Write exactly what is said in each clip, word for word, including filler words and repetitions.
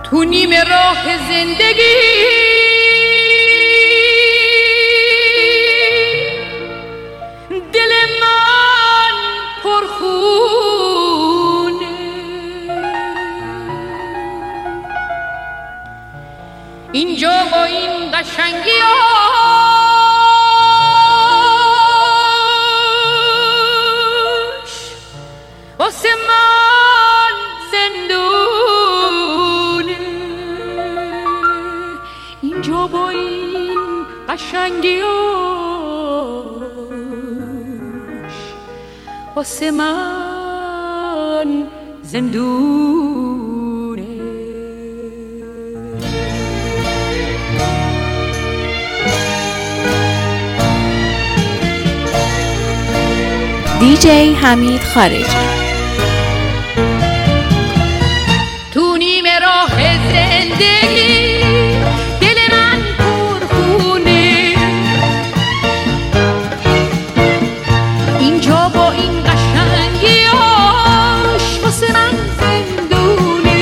تو نیم راه زندگی دل من پرخونه، اینجا با این قشنگی هاش واسه من زندونه، اینجا با این قشنگی هاش واسه من زندونه. دیجی حمید خارجی. تو نیم راه زندگی دل من پرخونه، اینجا با این قشنگی هاش واسه من زندونه،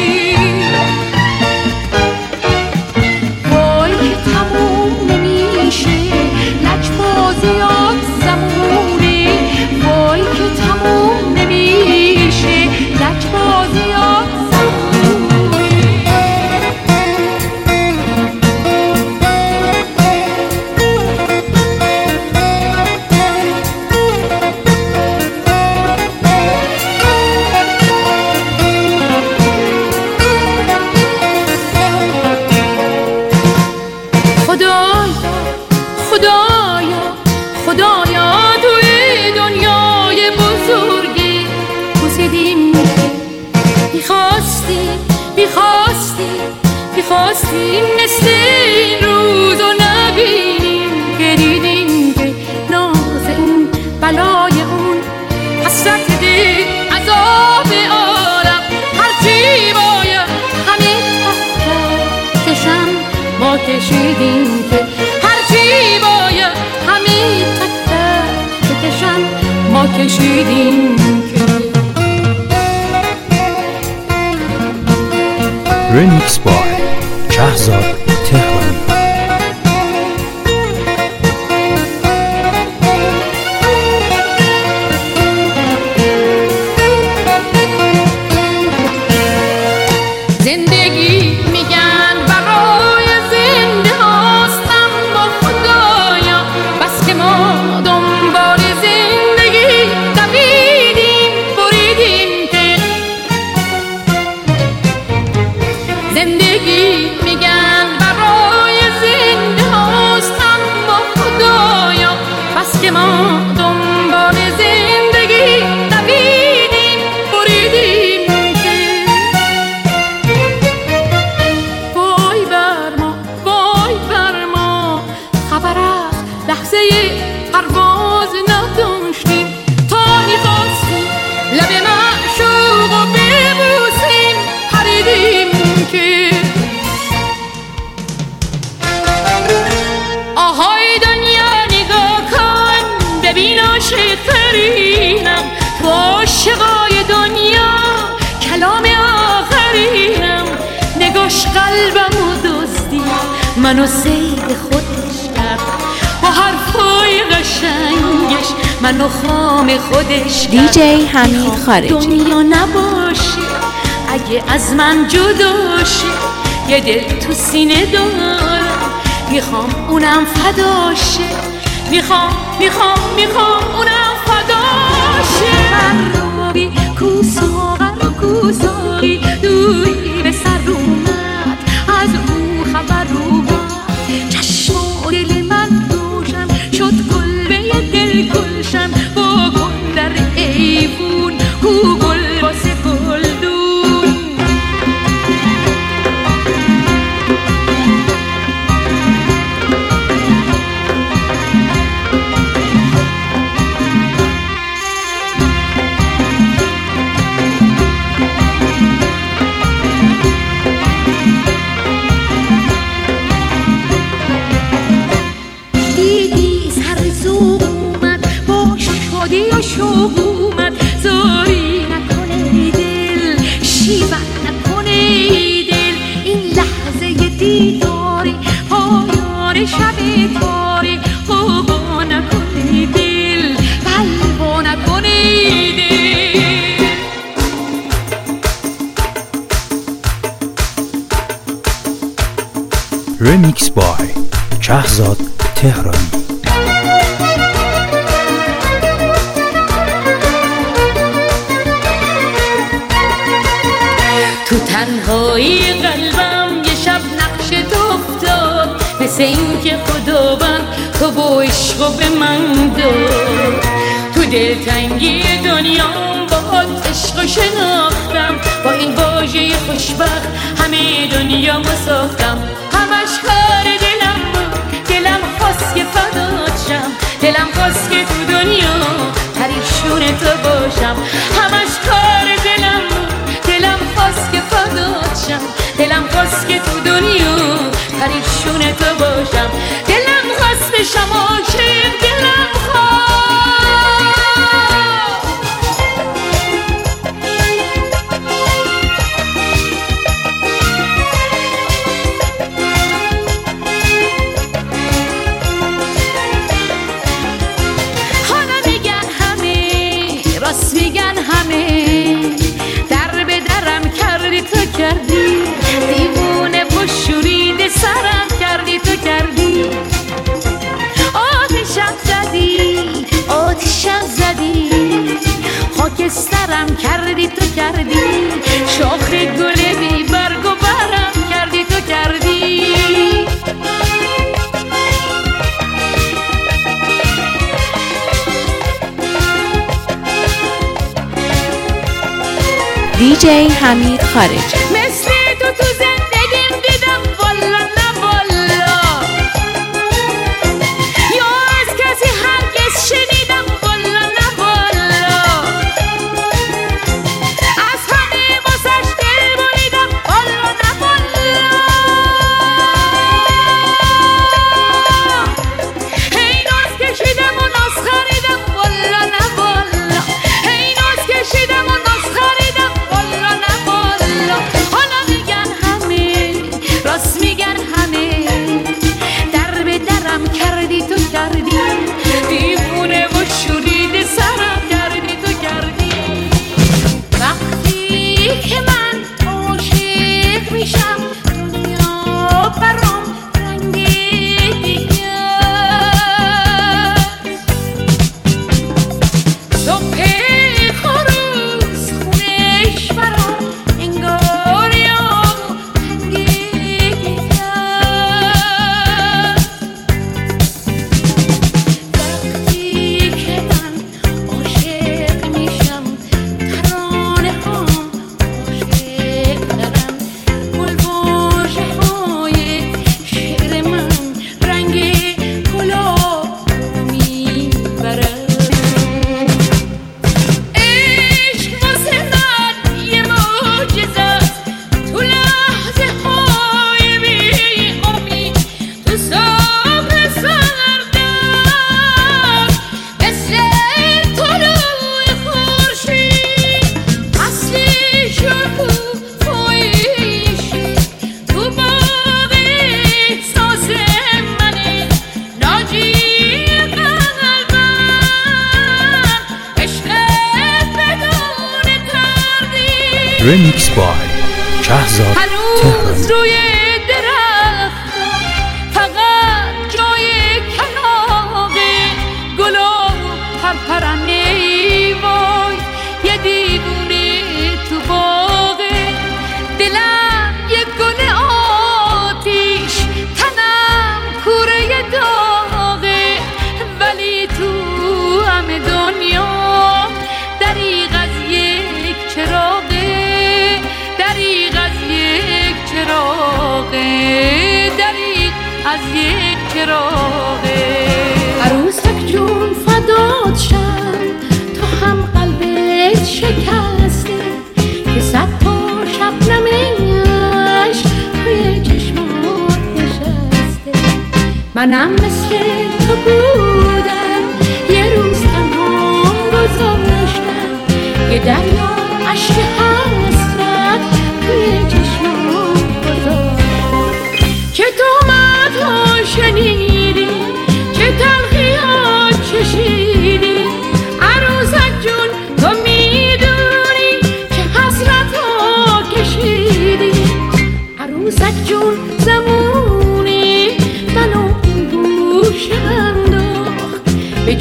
وای که تموم نمیشه لجبازیات زمونه، وای که تموم نمیشه لجبازیات می‌خواستیم مثل این روز رو نبینیم که دیدیم که ناز اون بلای اون حسرت دل عذاب عالم هرچی باید همه تختشم ما کشیدیم که هرچی باید همه تختشم ما کشیدیم که. رمیکس بای شهزاد تهرانی. زندگی میگن برای زنده هاستم با خدایا، بس که ما دنبال زندگی دویدیم بریدیم که. زندگی میگن برای زنده هاستم با خدایا، بس که ما دنبال زندگی دویدیم بریدیم که. وای بر ما وای بر ما خبر از لحظه پرواز نداشتیم، تا میخواستیم لب معشوق رو ببوسیم پریدیم که. آهای دنیا نگاه کن ببین عاشق‌ترینم، تو عاشقای دنیا کلام آخرینم، نگاش قلبمو دزدی منو سید خودش کرد، با حرفای قشنگش منو خام خودش کرد. دیجی حمید خارجی. دنیا نباشه اگه از من جدا شه، یه دل تو سینه دارم میخوام اونم فدا شه، میخوام میخوام میخوام اونم فدا شه. خرابی کو ساغر کو ساقی دوری به سر اومد، از او خبر اومد، چشم و دل من روشن شد کلبه دل گلشن، با گل در ایوون کو گل واسه گلدون. نکنی کاری خوبا نکنی دل بلوا نکنی دل. Remix by شهزاد تهرانی. تو تنهایی قلبم یه شب نقشت افتاد، مثل این که خداوند تو با عشق و به من داد. تو دلتنگی دنیام با عشق شناختم، با این واژه خوشبخت همه دنیا ما ساختم. همش کار دلم بود، دلم خواست که فدات شم، دلم خواست که تو دنیا پریشون تو باشم. همش کار دلم بود، دلم خواست که فدات شم، دلم خواست که تو دنیا پریشون تو باشم. دلم خواست بشم عاشق، دلم خواست میگن همه در به درم کردی تو کردی، دیوونه و شورید سرم کردی تو کردی. آتشم زدی آتشم زدی خاکسترم کردی تو کردی، شاخ گل بی برگ و برم کردی تو کردی. دی جی حمید خارجی. مثل تو تو زندگیم دیدم والا نه والا، یا از کسی هرگز شنیدم والا نه والا. از همه واسش دل بریدم والا نه والا. هی ناز کشیدم و ناز خریدم والا نه والا. هی ناز کشیدم و ناز خریدم والا نه والا. حالا میگن همه راست میگن همه در به درم کردی تو کردی، دیوونه و شورید سرم کردی تو کردی. وقتی که من عاشق میشم دنیا برام رنگ دیگه، صبح خروس خونش برام انگار یا رنگ دیگه. وقتی که من عاشق میشم ترانه ها عاشق دارم، گل واژه های شعر من رنگ گلاب میبرم. عشق واسه من یه معجزه است، تو لحظه های بی امید، تو صبح سردم مثل طلوع خورشید. اصلی شکوفایی تو باغ احساس منه، ناجی قلبم عشق بدون تردید. Remix by شهزاد هنوز تهرانی. روی درخت فقط جای کلاغه، گلا پرپرنه وای یه دیوونه تو باغه. دلم یه گل آتیش، تنم کوره داغه، ولی تو همه دنیا دریغ از یک چراغه، دریغ از یک چراغه، دریغ از یک چراغه. عروسک جون فدات شم، تو هم قلبت شکسته که صد تا شبنم عشق توی چشمات نشسته. منم مثل تو بودم یه روز تنها گذاشتم، یه دریا عشق حسرت توی چشمات گذاشتم که تو مدها شنیدی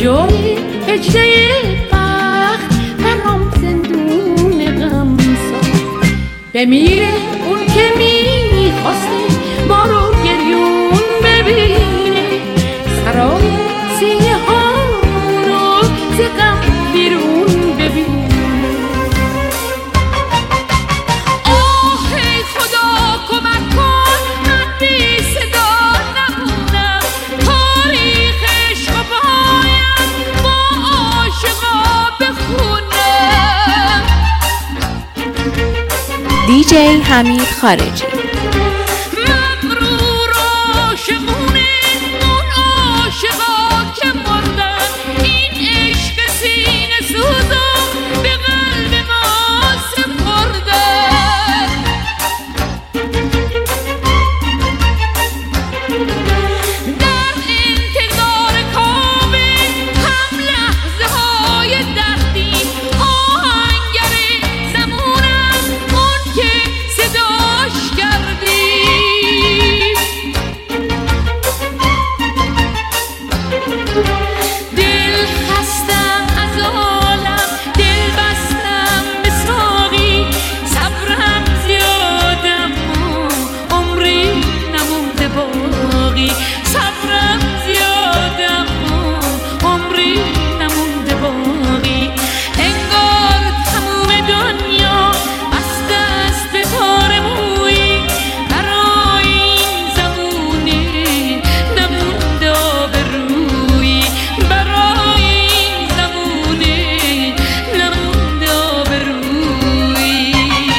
جای هجله بخت برام زندون غم ساخت. بمیره اون که میخواسته ما رو گریون ببینه، سرای سینه ها رو ز غم بیرون ببینه. آه ای خدا کمک کن من بی صدا نمونم، تاریخ عشق و باید با عاشقا بخونم. دی جی حمید خارجی. مغرور عاشقونه اون عاشقا که مردن، این عشق سینه سوزا به قلب ما سپردن. در انتظار کامل هم لحظه های دردی، آهنگر زمونم اون که صداش کردی. دل خستم از عالم، دل بستم به ساقی، صبرم زیادم و عمری نمونده باقی. صبرم زیادم و عمری نمونده باقی. انگار تموم دنیا بسته است به تار مویی، برای این زمونه نمونده آبرویی، برای این زمونه نمونده آبرویی.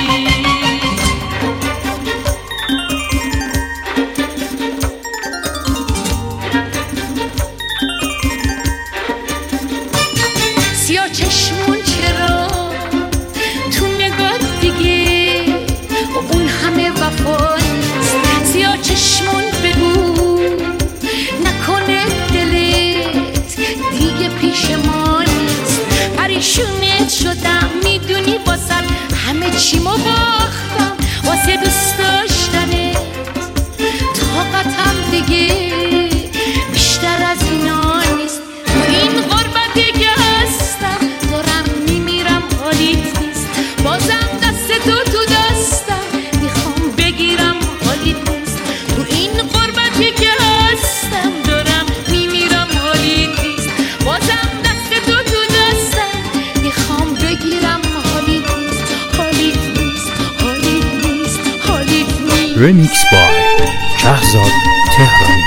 سیاه چشمون چرا تو نگاه دیگه اون همه وفا نیست. سیاه چشمون بگو نکنه دلت دیگه پیش ما نیست. پریشونت شدم میدونی واسه همه چیمو باختم، واسه دوست داشتنت طاقتم دیگه بیشتر از اینا نیست. تو این غربتی که هستم دارم میمیرم حالیت نیست. بازم دست تو تو دستم میخوام بگیرم حالیت نیست. تو این غربتی که هستم دارم میمیرم حالیت نیست. بازم دست تو تو دستم میخوام بگیرم حالیت نیست. حالیت نیست. حالیت نیست. حالیت نیست. رمیکس بای شهزاد تهرانی.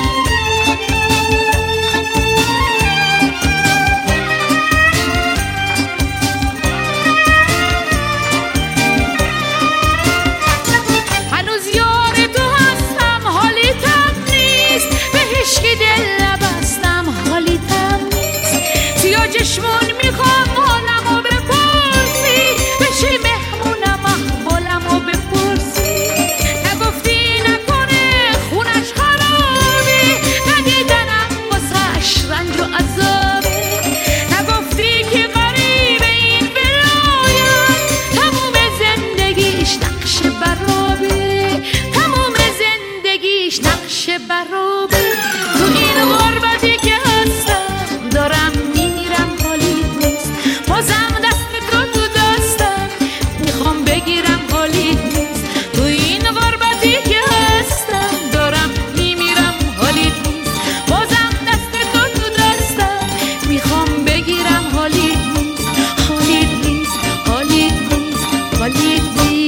هنوز یار تو هستم حالیتم نیست، به هیچکی دل نبستم حالیتم نیست. سیاه چشمون میخوام حالمو بپرسی، بشی مهمونم احوالمو بپرسی. نگفتی نکنه خونش خرابه، ندیدنم واسش رنج و عذابه. نگفتی که غریب این ولایت تموم زندگیش نقش برابه، تموم زندگیش نقش برابه. تو این غربتی که هستم دارم میمیرم حالیت نیست. بازم دست تو تو دستم میخوام بگیرم حالیت نیست. تو این غربتی که هستم دارم میمیرم حالیت نیست. بازم دست تو تو دستم میخوام بگیرم حالیت نیست. حالیت نیست. حالیت نیست. حالیت نیست.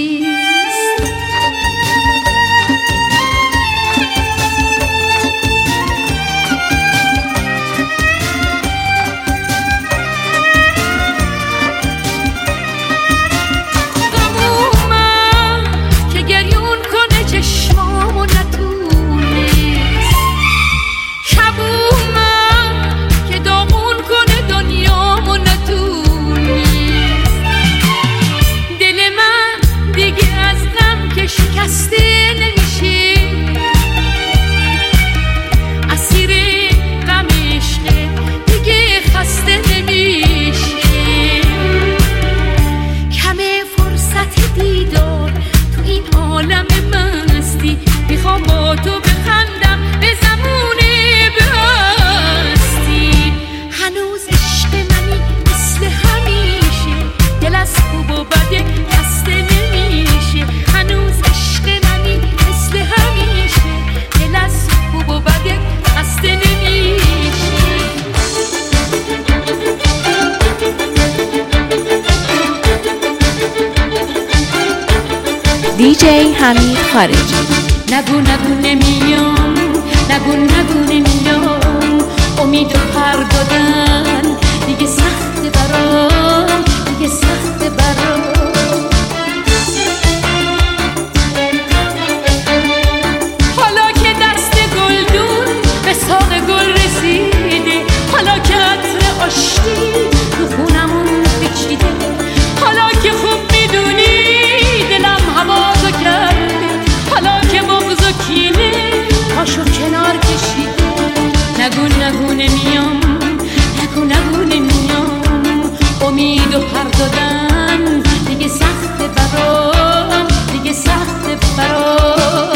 غمومم دیجی حمید خارجی. نگو نگو نمیام، نگو نگو نمیام، امید و پر دادن دیگه سخت برام، دیگه سخت برام. حالا که دست گلدون به ساق گل رسیده، حالا که عطر آشتی تو خونمون پیچیده، حالا که خوب میدونی دلم هوازو کرده، حالا که بغض و کینه پاشو کنار کشیده. نگو نگو نمیام، نگو نگو نمیام، امید و پر دادن دیگه سخت برام، دیگه سخت برام.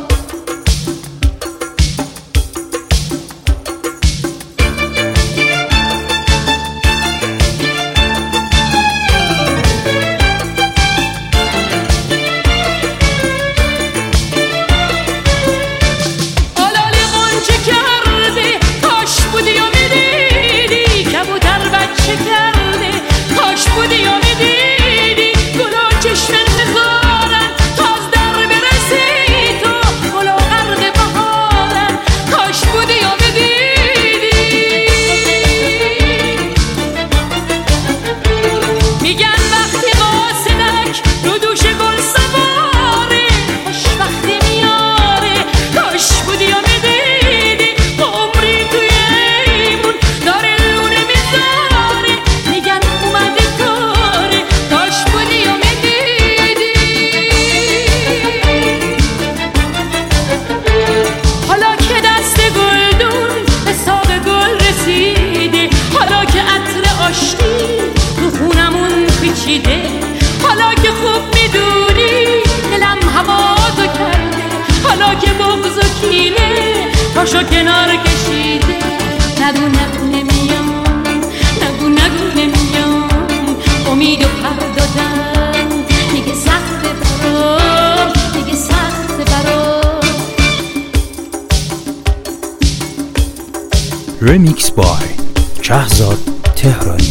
حالا که خوب میدونی دلم هوازو کرده، حالا که بغض و کینه پاشو کنار کشیده. نگو نگو نمیام، نگو نگو نمیام، امید و پر دادن دیگه سخت برام، دیگه سخت برام. رمیکس بای شهزاد تهرانی.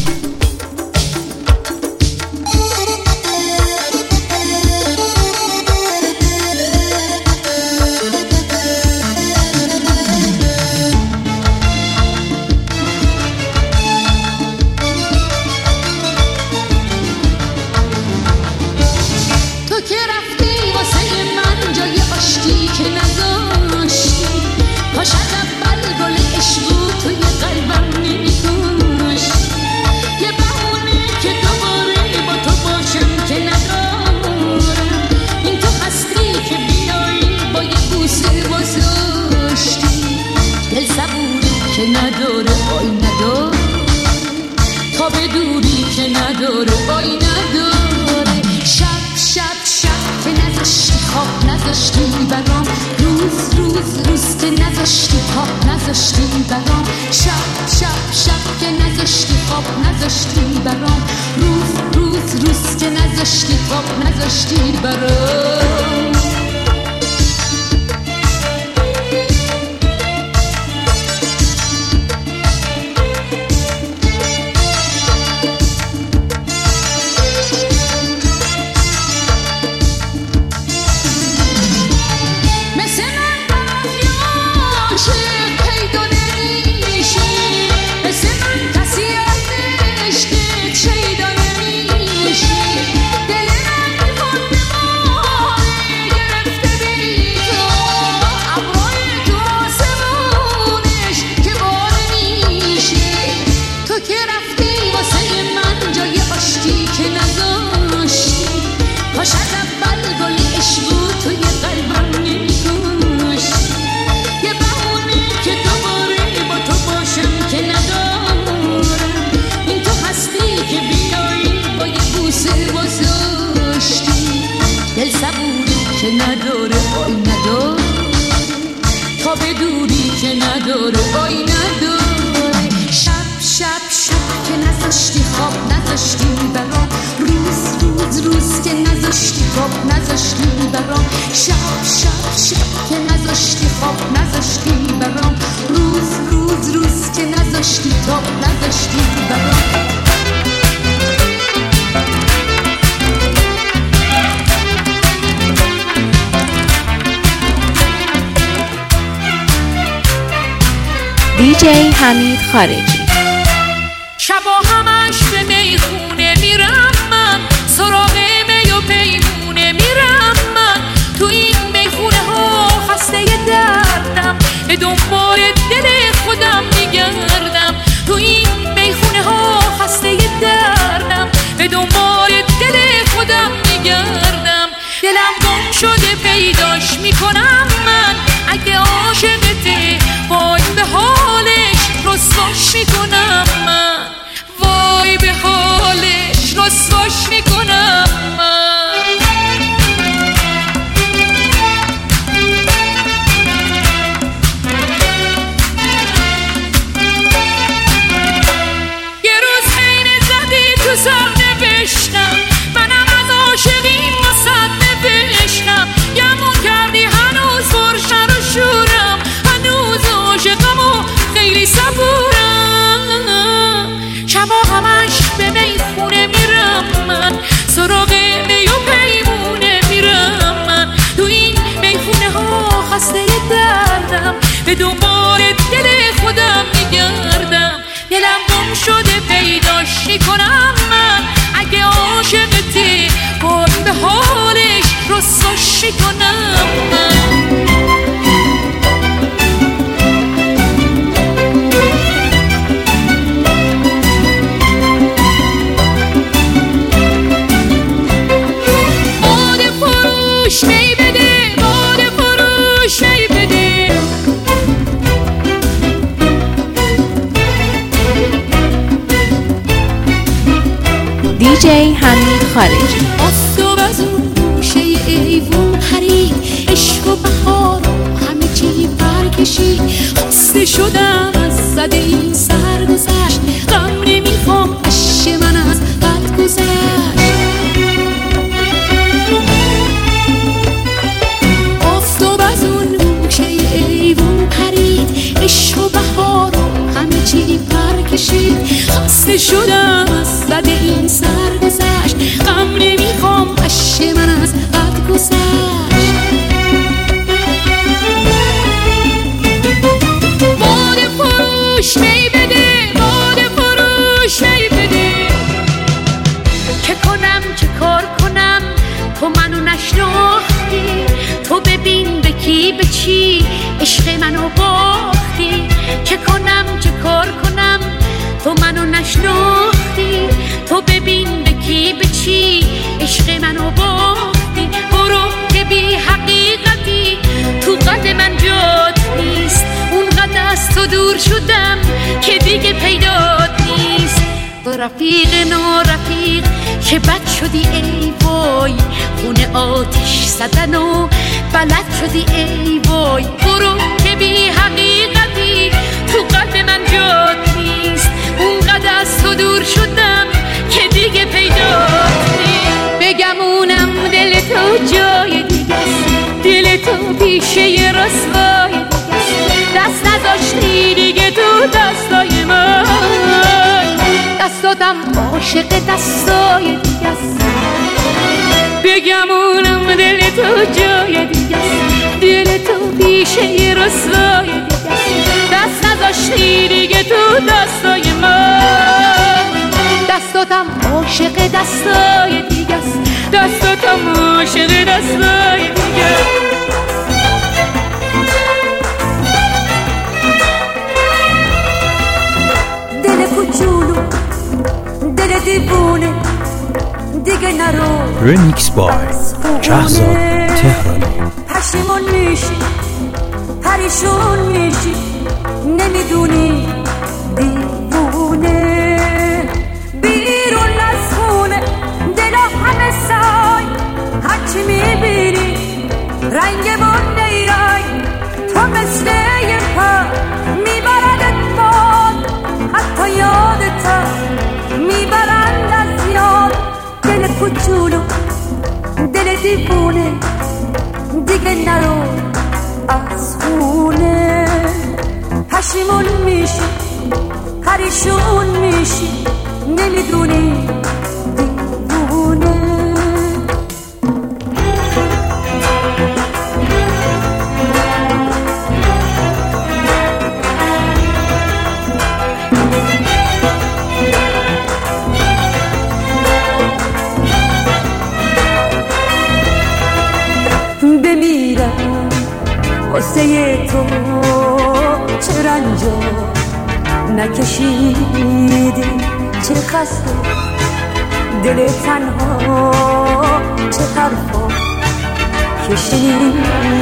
دی جی حمید خارجی. شبا همش به میخونه میرم من، سراغ می و پیمونه میرم من، تو این میخونه ها خسته دردم، به دنبال دل خودم میگردم، تو این میخونه ها خسته دردم، به دنبال دل خودم میگردم، دلم گم شده پیداش میکنم من، اگه عاشقته وای به حالش رسواش میکنم من، وای به حالش رسواش میکنم من. یه روز خیلی زدی تو سر نوشتم، منم از عاشقیم واسد نوشتم، گمون کردی هنوز فرشن و شورم، هنوز عاشقم و خیلی صبورم، شبا همش به میخونه میرم من، سراغ می و پیمونه میرم من، تو این میخونه ها خسته دردم، به دنبال دل خودم میگردم، دلم گم شده پیداش میکنم من، اگه عاشقتی وای به حالش رسواش میکنم من. دی جی حمید خارجی. آفتاب از اون گوشه ایوون پرید، عشق و بهار همه چی برکشید، خسته شدم از زد این سرگذشت، غم نمیخوام عشق من از بد گذشت. آفتاب از اون گوشه ایوون پرید، عشق و بهار همه چی برکشید، خسته شدم از زد این سرگذشت، غم نمیخوام عشق من از بد گذشت. باده فروش می بده، باده فروش می بده، چه کنم چه کار کنم تو منو نشناختی، تو ببین به کی به چی عشق منو باختی، چه کنم چه کار کنم تو منو نشناختی، تو ببین به کی به چی عشق منو باختی، برو که بی حقیقتی تو قد من جات نیست، اون قد از تو دور شدم که دیگه پیدات نیست، تو رفیق نارفیق که بد شدی ای وای، خونه آتش زدن و بلد شدی ای وای، برو که بی حقیقتی تو قد من جات نیست، اون قد از تو دور شدم که دیگه پیدات نیست، بگمونم دل تو جای دیگه است، دل تو پیشه رسوای دیگه است، دست نذاشتی دیگه تو دستای من، دستاتم عاشق دستای دیگه است، بگمونم دل تو جای دیگه است، دل تو پیشه رسوای دیگه است، دست نذاشتی دیگه تو دستای من، دستاتم عاشق دستای دیگه است، دستاتم عاشق دستای دیگه است. دل کوچولو دل دیوونه دیگه نرو. رمیکس بای شهزاد تهرانی. پشیمون میشی پریشون میشی نمیدونی دیوونه، بیرون از خونه دلا همه سای، هرچی میبینی رنگ و نیرای، تو مثل یه پر میبردت باد، حتی یادت میبرند از یاد، دل کوچولو دل دیوونه دیگه نرو از خونه، پشیمون میشی پریشون میشی نمیدونی دیوونه. بمیرم واسه تو چه رنجا نکشیدی چه خسته دل تنها چه حرفا که شنیدی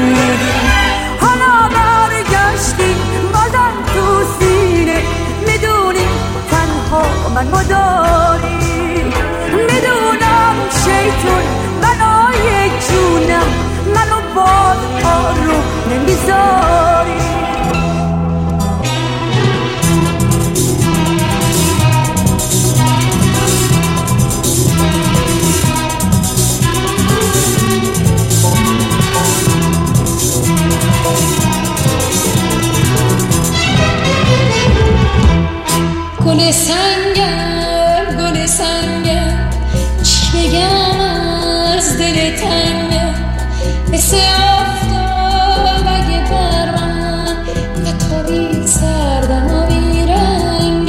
حالا برگشتی بازم تو سینه میدونی تنها من مداری میدونم شیطون بنای جونم منو باز آروم نمیذاری گل سنگم گل سنگم چی بگم از دل تنگم مثل آفتاب اگه بر من نتابی سردم و بیرنگم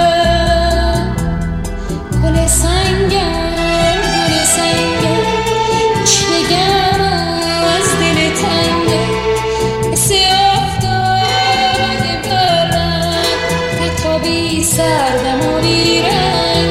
گل سنگم گل سنگم چی بگم از دل تنگم مثل آفتاب اگه بر من نتابی سردم و بیرنگم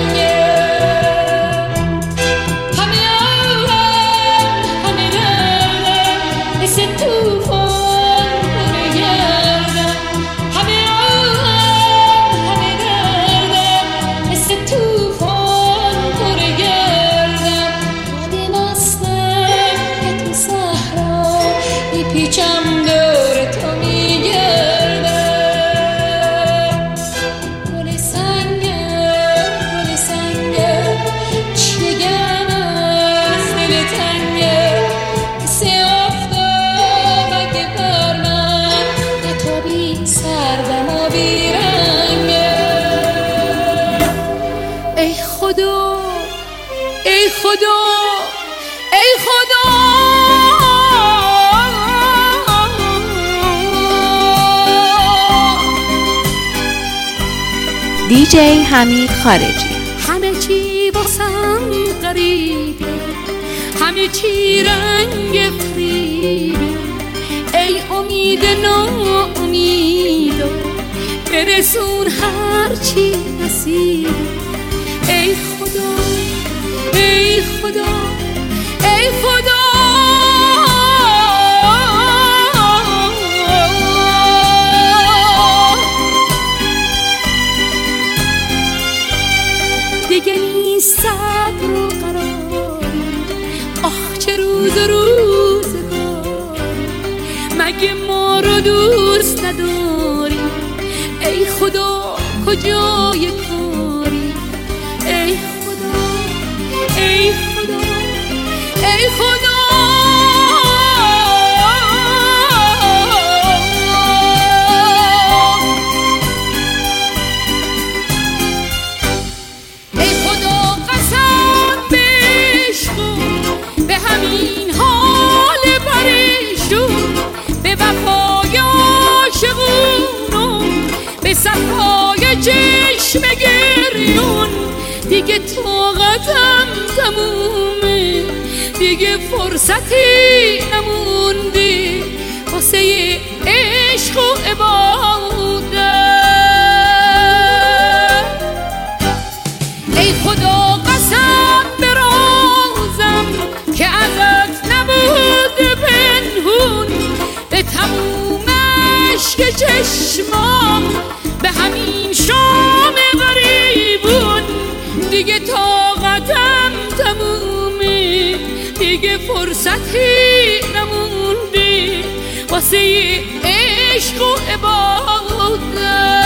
ای خدا ای خدا ای خدا دی جی حمید خارجی. همه چی واسم غریبه همه چی رنگ فریبه ای امید ناامیدا برسون هر چی نصیبه ای خدا ای خدا ای خدا دیگه نیست صبر و قرار آخ چه روز و روزگار مگه ما رو دوست نداری ای خدا کجای کاری ای خدا ای خدا ای خدا ای خدا قسم بشکن به همین حال پریشون به وفای عاشقونو به صفای چشم گریون دیگه طاقتم تمومه دیگه فرصتی نمونده واسه عشق و عبادت ای خدا قسم برازم که ازت نبود پنهون به تموم عشق چشمام به همین شام غریبون دیگه طاقتم تمومه دیگه فرصتی نمونده واسه عشق و عبادت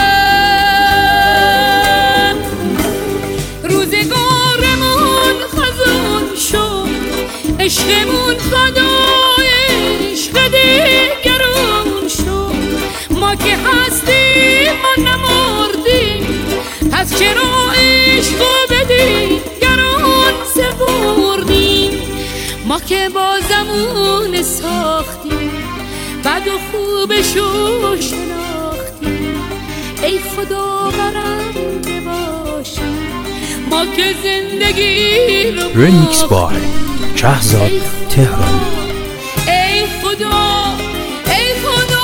روزگارمون خزون شد عشقمون فدای عشق دیگرون شد ما که هستیم ما نمردیم پس چرا عشقو به دیگران سپردیم ما که با زمون ساختیم بد و خوبشو شناختیم ای خدا برنده باشیم ما که زندگی رو رمیکس بای شهزاد تهرانی. ای خدا ای خدا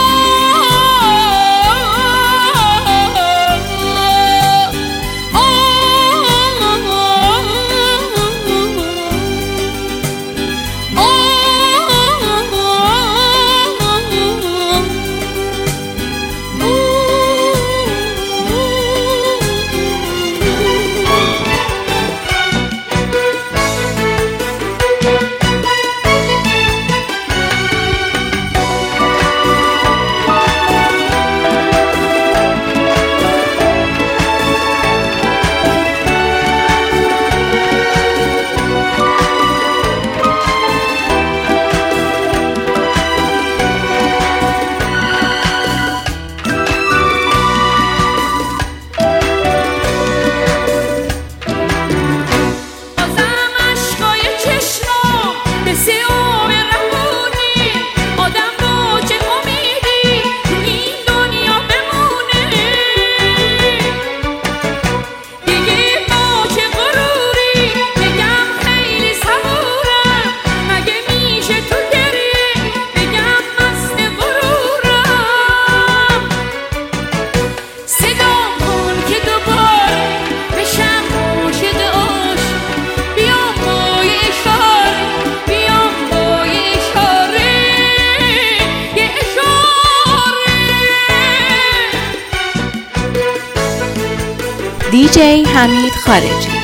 دیجی حمید خارجی.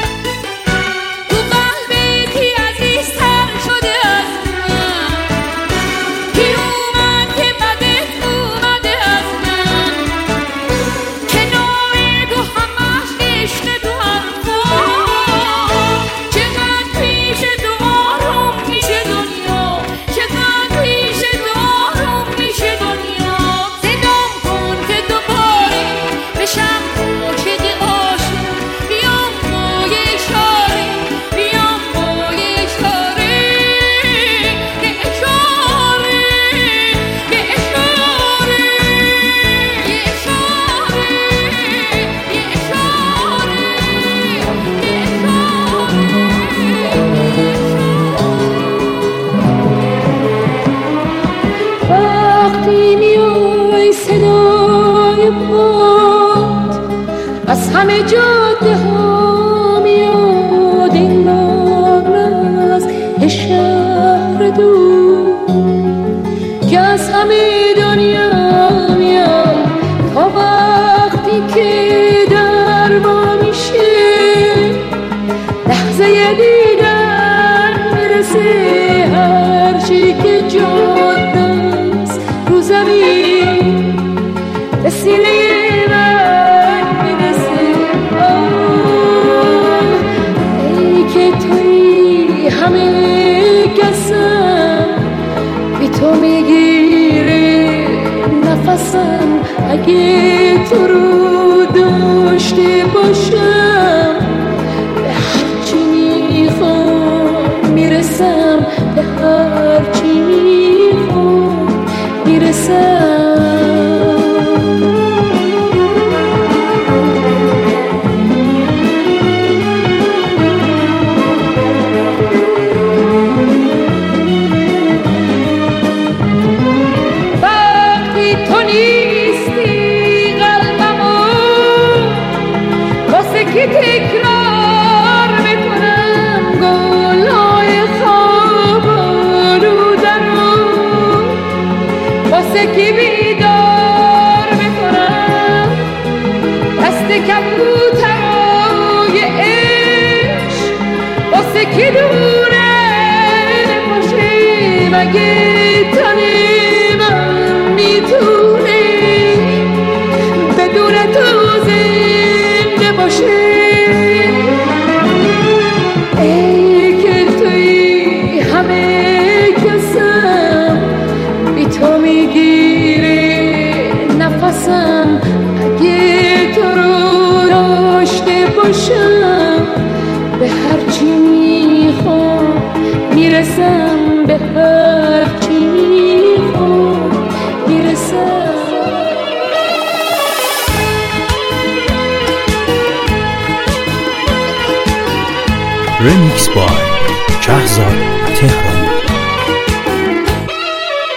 از همه جاده ها میاد این ناز شهر دور که از همه دنیا میاد تا وقتی که در ما میشه لحظه دیدن میرسه هرچی که جاده است رو زمین به سینه همه کسم بی تو میگیره نفسم اگه تو رو داشته باشم به هرچی میخوام میرسم به هرچی میخوام میرسم که تکرار میکنم گلای خواب رو درون واسه که بیدار میکنم دست کبوترای عشق واسه که دونه نباشه مگه تن من میتونه بدون تو زنده باشه ای که توی همه کسم بی تو میگیره نفسم اگه تو رو داشته باشم به هرچی میخوام میرسم به هرچی میخوام میرسم رمیکس بای شهرزاد تهرانی.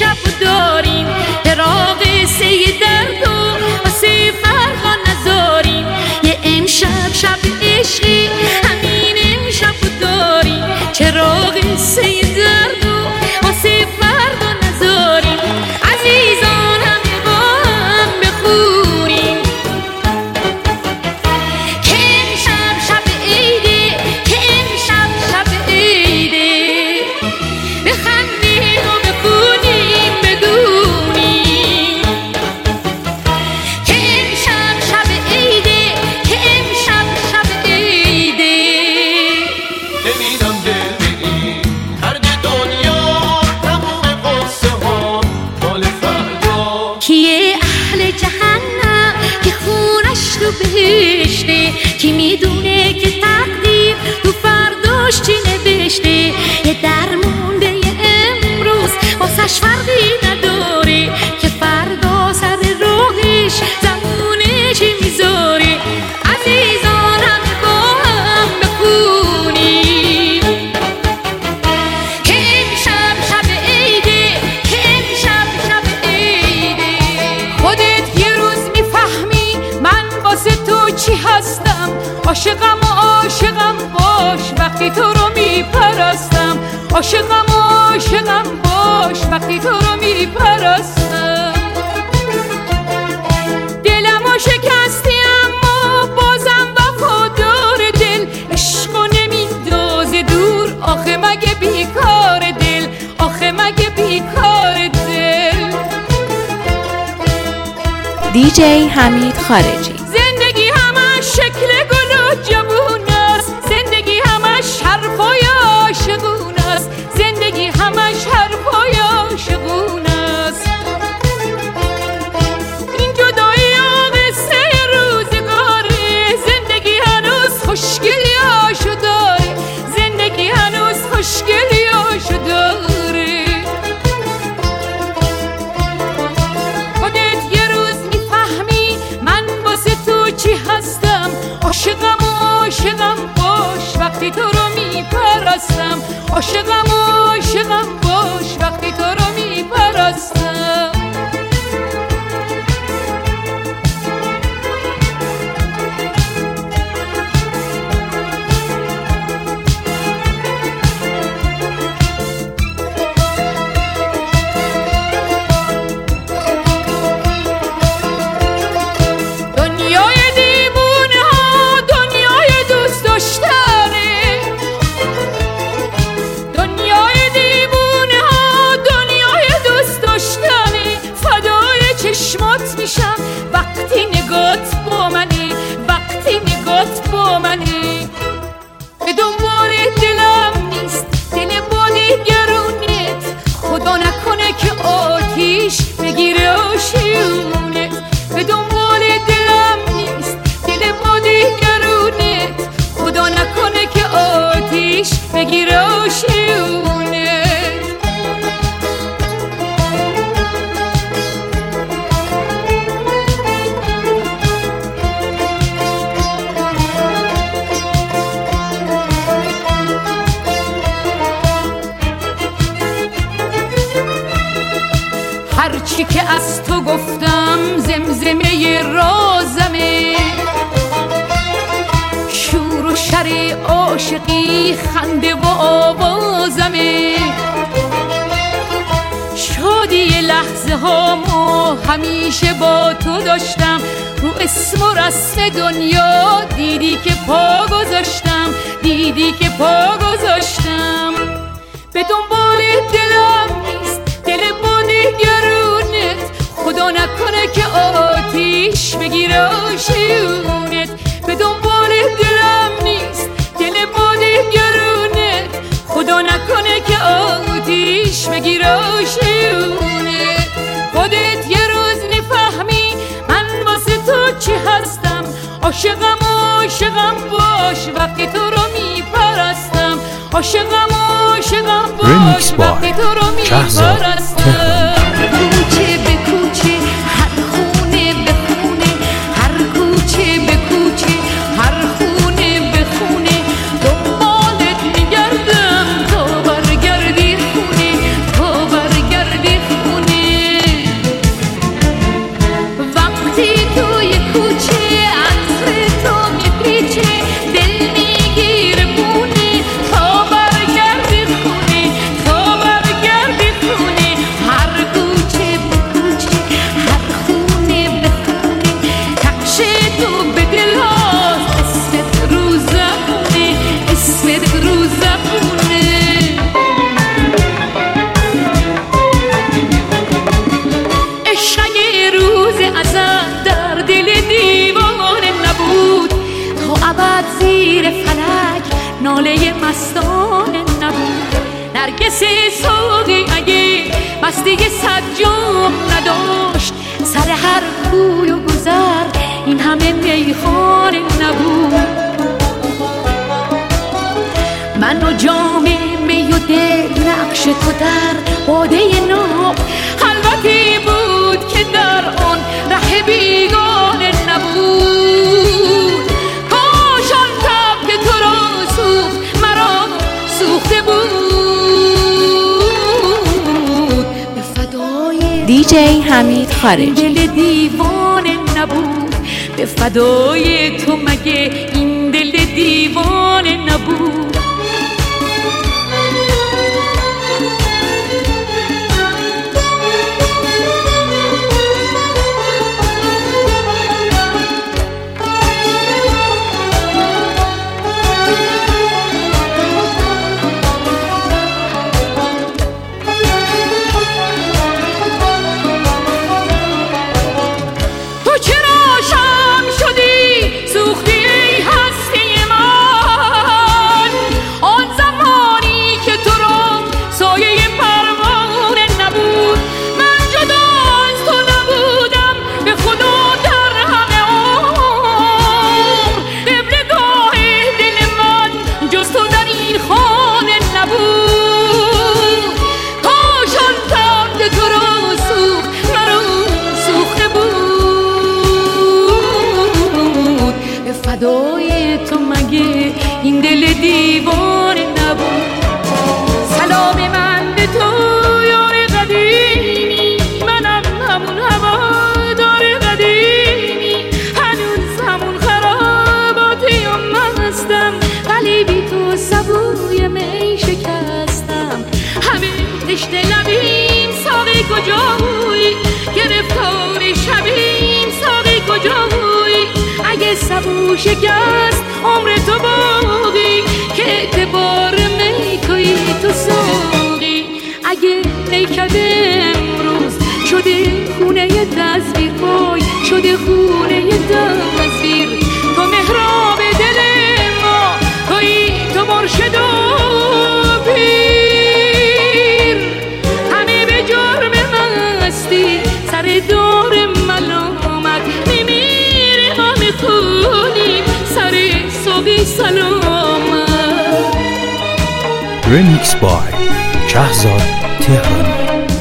امشب داریم فراق سه درد و واسه فردا نذاریم یه امشب شب عشقی همین امشب داریم چراغ سه درد و واسه فردا نذاریم عزیزان همه با هم بخونیم که امشب شب عیده که امشب شب عیده بخندیم و بخونیم بدونیم که امشب شب عیده که امشب شب عیده نمیدم دل بگی هر دنیا تموم قصه ها مال فردا کیه اهل جهنم که خونش تو بهشته کی میدونه که تقدیر تو فرداش چی نوشته یه درمونده یه امروز واسش فرقی نداره که فردا سر راهش زمونه چی میذاره عزیزان همه با هم بخونیم که امشب شب عیده که امشب شب عیده خودت یه روز میفهمی من واسه تو چی هستم عاشقم و عاشقم باش وقتی تو رو میپرستم عاشقم و عاشقم باش وقتی تو رو میپرستم دلمو شکستی اما بازم وفادار دل عشقو نمیندازه دور آخه مگه بیکار دل آخه مگه بیکار دل دیجی حمید خارجی. زندگی همش شکل گل و جوون است زندگی همش حرفای عاشقون است زندگی همش حرفای عاشقون است این جدایی و قصه روزگاره زندگی هنوز خوشگلی هاشو داره زندگی هنوز خوشگلی هاشو داره خودت یه روز میفهمی من واسه تو چی هستم عاشقم و عاشقم باش وقتی تو رو میپرستم عاشقم و عاشقم باش وقتی تو رو میپرستم دنیای دیوونه ها دنیای دوست داشتنه دنیای دیوونه ها دنیای دوست داشتنه فدای چشمات میشم وقتی نگات با منی وقتی نگات با منی به دنبال دلم نیست دل با دیگرونت خدا نکنه که آتیش بگیره آشیونت به دنبال دلم نیست دل با دیگرونت خدا نکنه که آتیش بگیره آشیونت هرچی که از تو گفتم زمزمه رازمه شور و شر عاشقی خنده و آوازمه شادی لحظه هامو همیشه با تو داشتم رو اسم و رسم دنیا دیدی که پا گذاشتم دیدی که پا گذاشتم به دنبال دلم نیست دل با دیگرونت خدا نکنه که آتیش بگیره آشیونت به دنبال دلم نیست دل با دیگرونت خدا نکنه که آتیش بگیره آشیونت خودت یه روز میفهمی من واسه تو چی هستم عاشقم و عاشقم باش وقتی تو رو میپرستم عاشقم و عاشقم باش وقتی تو رو میپرستم کوچه به کوچه هر خونه به خونه هر کوچه به کوچه هر خونه به خونه دنبالت میگردم تا برگردی خونه تا برگردی خونه ناله مستانه نبود. نرگس ساقی اگه مستی صد جام نداشت، سر هر کوی و گذر این همه میخانه نبود. من و جام می و دل نقش تو در باده ناب، خلوتی بود که در آن ره بیگانه نبود. کاش آن تب که تو را سوخت مرا سوخته بود. به فدای دیجی حمید خارجی. دل دیوانه نبود، به فدای تو مگه این دل دیوانه نبود. فدای تو مگه این دل دیوانه نبود. سلام من به تو یار قدیمی، منم همون هوادار قدیمی، هنوز همون خراباتی و مستم، ولی بی تو سبوی می شکستم. همه تشنه لبیم ساقی کجایی، گرفتار شبیم ساقی کجایی. اگه سبو شکست عمر تو باقی، که اعتبار می توی تو ساقی. اگه نیکده امروز شده خونه دزویر، وای شده خونه دزویر. تو محراب دل ما توی، تو مرشد و پیر. همه به جرم مستی سر دور ملامت میمیره، ما میخونیم سر ساقی سلامت. رمیکس بای شهزاد تهرانی.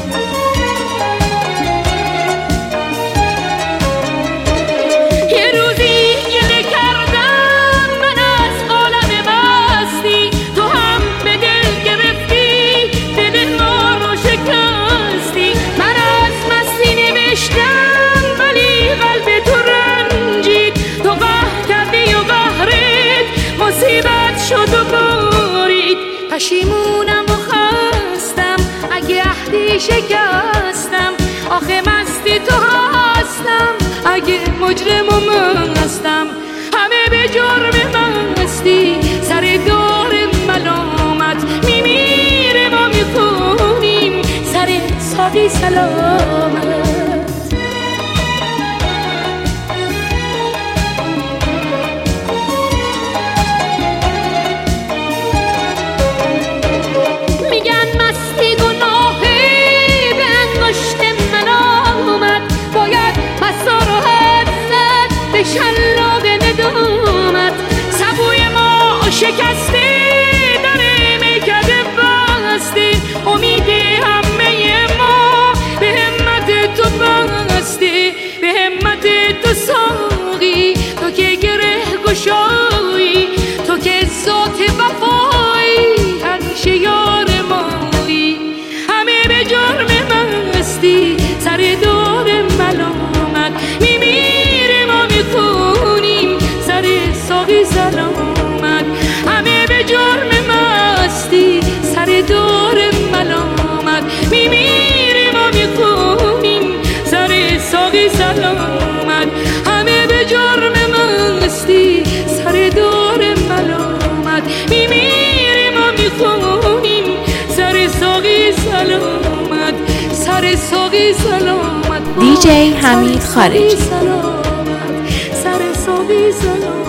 پشیمونم و خستم اگه عهدی شکستم، آخه مستی تو هستم اگه مجرم و مستم. همه به جرم مستی سر دار ملامت میمیره، ما میخونیم سر ساقی سلامت. شلاق ندامت سبوی ما شکسته، در میکده بسته. امید همه ما به همت تو بسته، به همت تو ساقی. تو که گره گشایی، تو که ذات وفایی، همیشه یار مایی. همه به جرم مستی سر دور ملامت میمیره، ما میخونیم سر ساقی سلامت. همه به جرم مستی سر دور ملامت میمیره، ما میخونیم سر ساقی سلامت. همه به جرم مستی سر دور ملامت میمیره، ما میخونیم سر ساقی سلامت. سر ساقی سلامت. دیجی حمید خارجی. سر ساقی سلامت.